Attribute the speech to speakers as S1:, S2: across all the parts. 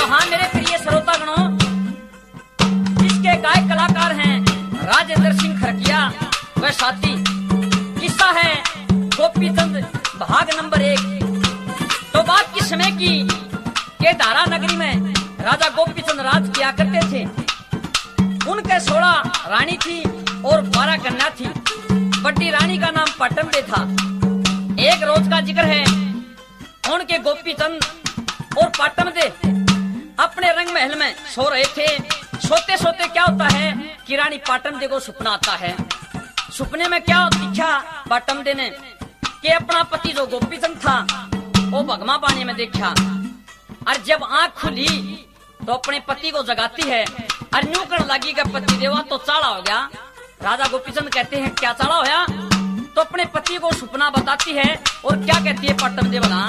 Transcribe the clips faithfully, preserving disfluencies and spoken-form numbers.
S1: हाँ मेरे प्रिय श्रोतागणों, जिसके गायक कलाकार हैं राजेंद्र सिंह खरकिया व साथी। किस्सा है गोपीचंद भाग नंबर एक। तो बात किस समय की के धारा नगरी में राजा गोपीचंद राज किया करते थे। उनके सोलह रानी थी और बारह कन्या थी। बड़ी रानी का नाम पाटम्बे था। एक रोज का जिक्र है, उनके गोपीचंद और पाटम्बे अपने रंग महल में सो रहे थे। सोते सोते क्या होता है कि रानी पाटम्बे को सपना आता है। सपने में क्या दिखा पाटम्बे ने कि अपना पति जो गोपीचंद था वो भगमा पानी में देखा। और जब आंख खुली तो अपने पति को जगाती है और न्यू कर लगी कि पति देवा तो चाड़ा हो गया। राजा गोपीचंद कहते हैं क्या चाड़ा होया? तो अपने पति को सपना बताती है और क्या कहती है पाटम्बे बना।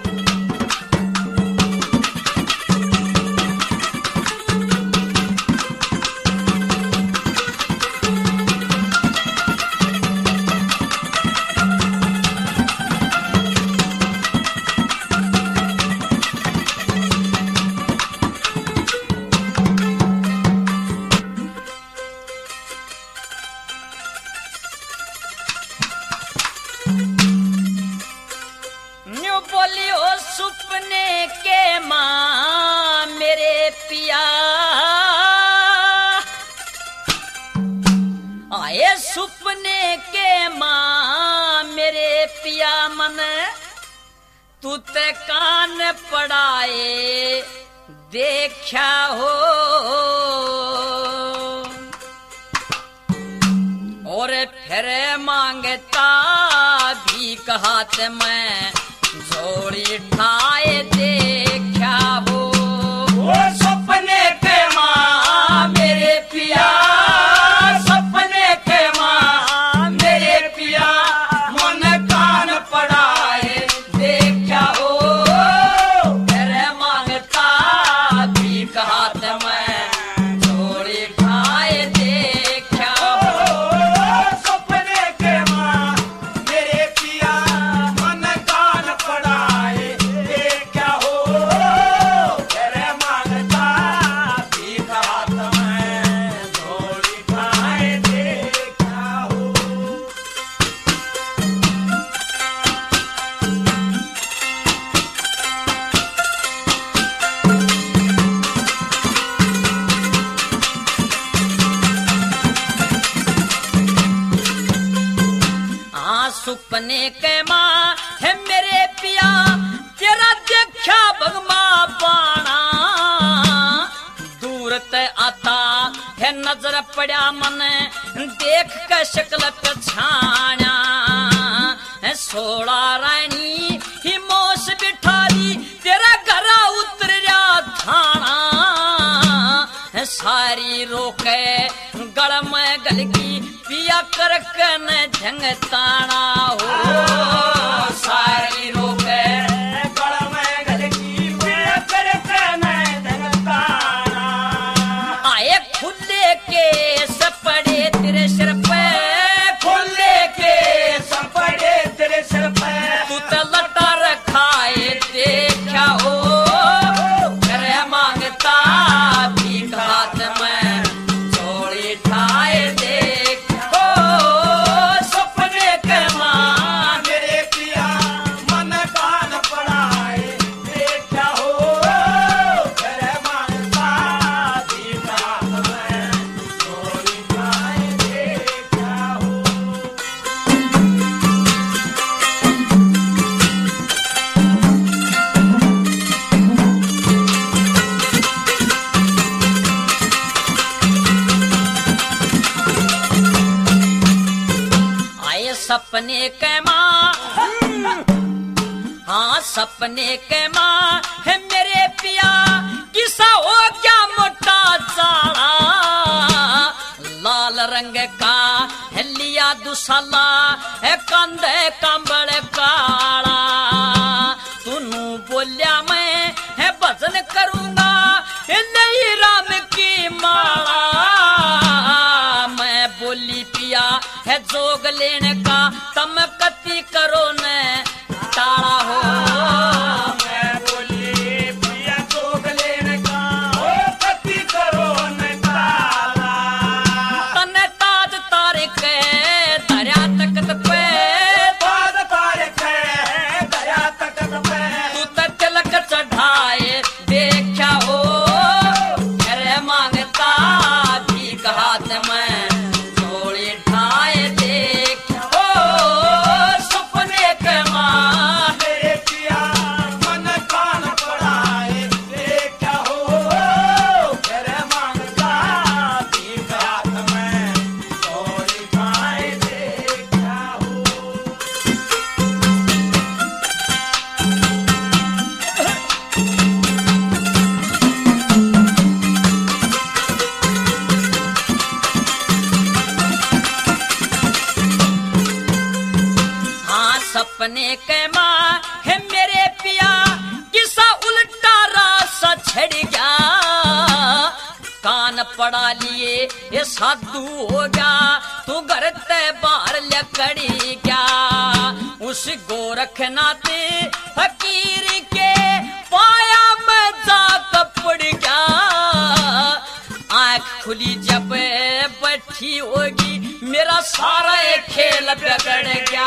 S1: बोलियो सुपने के मां मेरे पिया आए, सुपने के मां मेरे पिया मन तू ते कान पड़ाए देखा हो। और फिर मांगता भी कहत मैं झोली ठाए देखा हो।
S2: वो सपने के मां मेरे पिया, सपने के मां मेरे पिया मन कान पड़ाए देखा हो। तेरे मांगता भी कहत मैं झोली ठाए देखा हो। सपने के मां मेरे पिया मन कान पड़ाए देखा हो। तेरे मांगता भी कहत मैं झोली ठाए देखा हो।
S1: हाँ सुपने के मां है मेरे पिया तेरा देखा भगमा पाना। दूर ते आता है नजर पड़ा मन देख के शक्ल पछाना। सोला रानी ही मोस बिठारी तेरा घरा उतर जा थाना। सारी रोके गल में गल की पिया कर कन झंगताना हो।
S2: सारी रोके गल में गल की पिया कर कन झंगताना।
S1: आए खुले के सपड़े तेरे सिर पे,
S2: खुले के सपड़े तेरे सिर पे
S1: तू तो लटा रखाए देखा हो। करे मांगता भी घात में झोली ठाए देखा हो।
S2: सपने के मां मेरे पिया मन कान पड़ाए देखा हो। तेरे मांगता भी घात में झोली ठाए देखा हो।
S1: आए सपने के मां, हाँ सपने के मां है मेरे पिया किसा हो क्या मोटा चाड़ा। लाल रंग का है लिया दुसाला है कंधे कंबल काला। तूनू बोलिया मैं है भजन करूंगा नहीं राम की माला। मैं बोली पिया है जोग लेने का तम कति करो न टाला हो।
S2: मैं बोली पिया जोग लेने का
S1: पड़ा लिए ये साधु हो गया तू घर ते बाहर लकड़ी क्या उस गोरखनाथ फकीर के पाया में जा पड़ गया आंख खुली जब बैठी होगी मेरा सारा एक खेल बिगड़ गया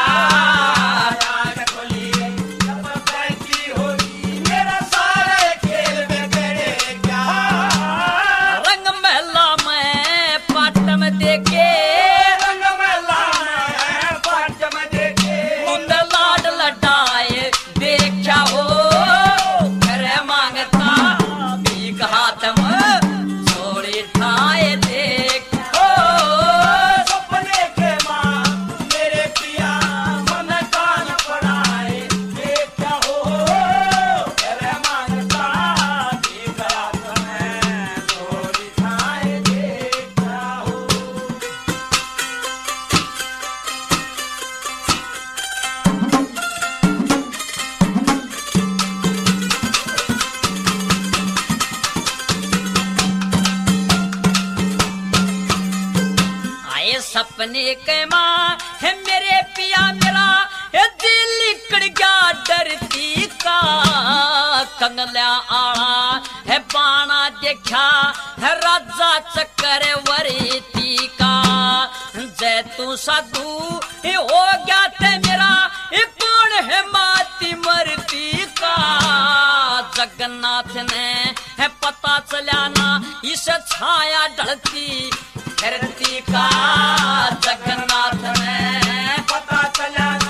S1: सपने के माँ है मेरे पिया मेरा है दिल लिकड़ गया डरती का कंगला आला है बाणा देखा है राजा चक्कर वरती का जय तू साधु हो गया ते मेरा ये कौन है माती मरती का जगन्नाथ ने है पता चला ना इस छाया ढलती धरती का जगन्नाथ ने
S2: पता चला